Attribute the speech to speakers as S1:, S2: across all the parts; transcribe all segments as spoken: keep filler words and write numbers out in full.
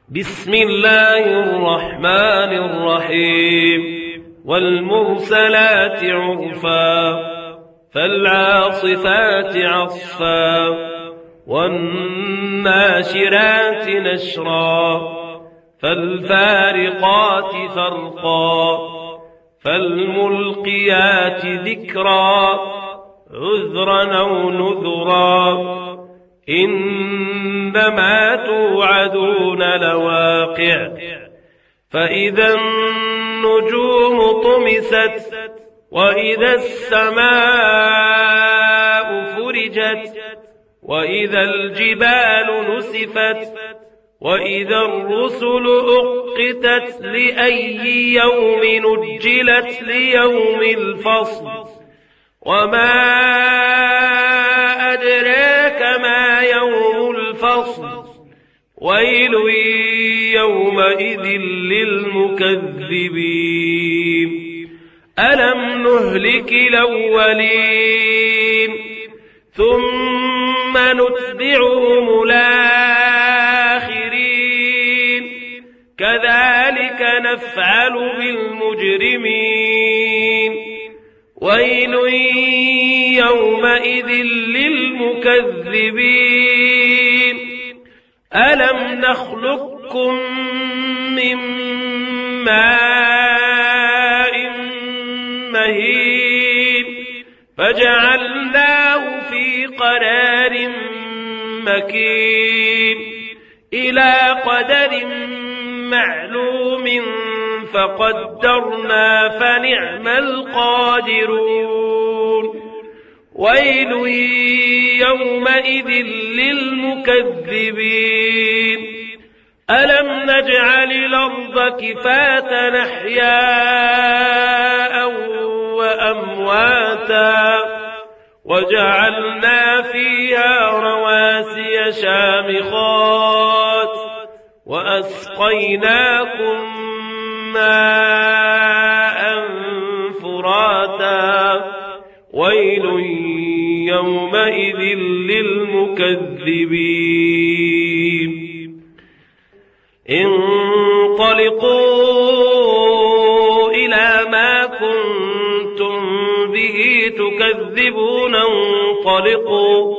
S1: بسم الله الرحمن الرحيم والمرسلات عرفا فالعاصفات عصفا والناشرات نشرا فالفارقات فرقا فالملقيات ذكرا عذرا أو نذرا إنما توعدون لواقع فإذا النجوم طمست وإذا السماء فرجت وإذا الجبال نسفت وإذا الرسل أقتت لأي يوم نجلت ليوم الفصل وما أدراك ما يوم الفصل ويل يومئذ للمكذبين ألم نهلك الأولين ثم نتبعهم الآخرين كذلك نفعل بالمجرمين ويل يومئذ للمكذبين ألم نخلقكم من ماء مهين فجعلناه في قرار مكين إلى قدر معلوم فقدرنا فنعم القادرون ويل يومئذ للمكذبين ألم نجعل الأرض كفاة أحياء وأمواتا وجعلنا فيها رواسي شامخات وأسقيناكم ماء فراتا ويل يومئذ للمكذبين انطلقوا إلى ما كنتم به تكذبون انطلقوا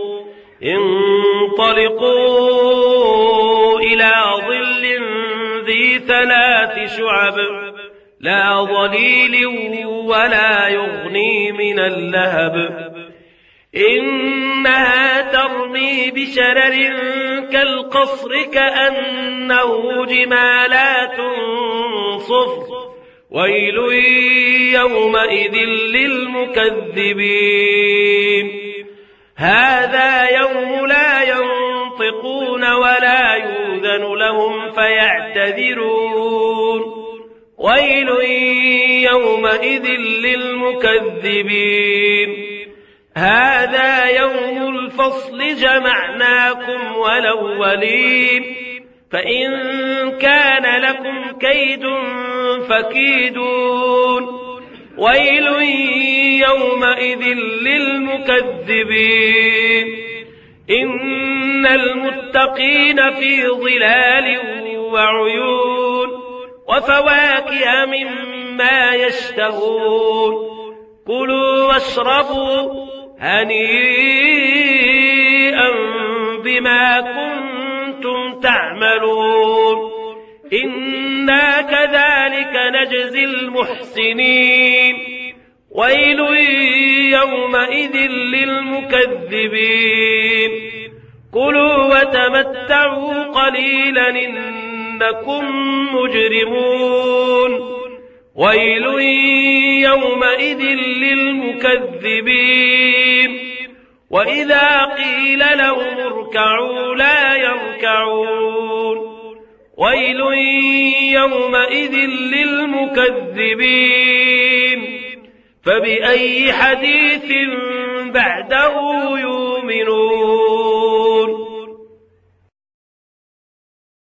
S1: انطلقوا إلى ظل ذي ثلاث شعب لا ظليل ولا يغني من اللهب إنها ترمي بشرر كالقصر كأنه جمالات صفر ويل يومئذ للمكذبين هذا يوم لا ينطقون ولا يؤذن لهم فيعتذرون ويل يومئذ للمكذبين هذا يوم الفصل جمعناكم والأولين فإن كان لكم كيد فكيدون ويل يومئذ للمكذبين إن المتقين في ظلال وعيون وفواكه مما يشتهون كلوا واشربوا هنيئا بما كنتم تعملون إنا كذلك نجزي المحسنين ويل يومئذ للمكذبين كلوا وتمتعوا قليلا إنكم مجرمون ويل يومئذ للمكذبين وإذا قيل لهم اركعوا لا يركعون ويل يومئذ للمكذبين فبأي حديث بعده يؤمنون